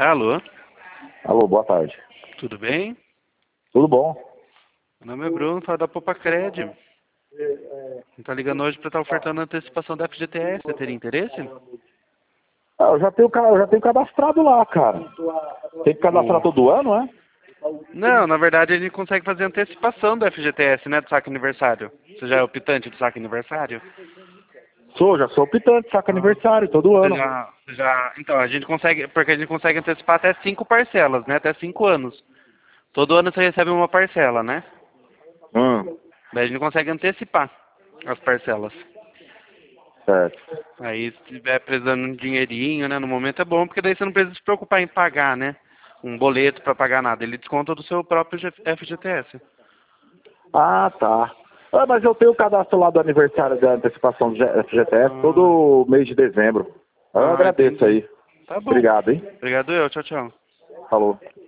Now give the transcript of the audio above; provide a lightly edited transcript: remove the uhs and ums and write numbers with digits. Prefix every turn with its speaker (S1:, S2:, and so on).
S1: Alô,
S2: Alô, boa tarde.
S1: tudo bem?
S2: Tudo bom?
S1: Meu nome é Bruno, falo da Popacred. Tá ligando hoje para estar ofertando a antecipação da FGTS. Você teria interesse?
S2: Ah, eu já tenho cadastrado lá, cara. Tem que cadastrar todo ano, é?
S1: Não, na verdade a gente consegue fazer antecipação do FGTS, né? Do saque aniversário. Você já é optante do saque aniversário?
S2: Já sou optante, saca aniversário, todo ano.
S1: Então, a gente consegue, porque a gente consegue antecipar até 5 parcelas, né? Até 5 anos. Todo ano você recebe uma parcela, né? Daí a gente consegue antecipar as parcelas.
S2: Certo.
S1: Aí, se estiver precisando de um dinheirinho, né? No momento é bom, porque daí você não precisa se preocupar em pagar, né? Um boleto para pagar nada. Ele desconta do seu próprio FGTS.
S2: Ah, tá. Ah, mas eu tenho o cadastro lá do aniversário da antecipação do FGTS todo mês de dezembro. Eu agradeço
S1: Entendi.
S2: aí.
S1: Tá bom.
S2: Obrigado, hein?
S1: Obrigado eu. Tchau, tchau.
S2: Falou.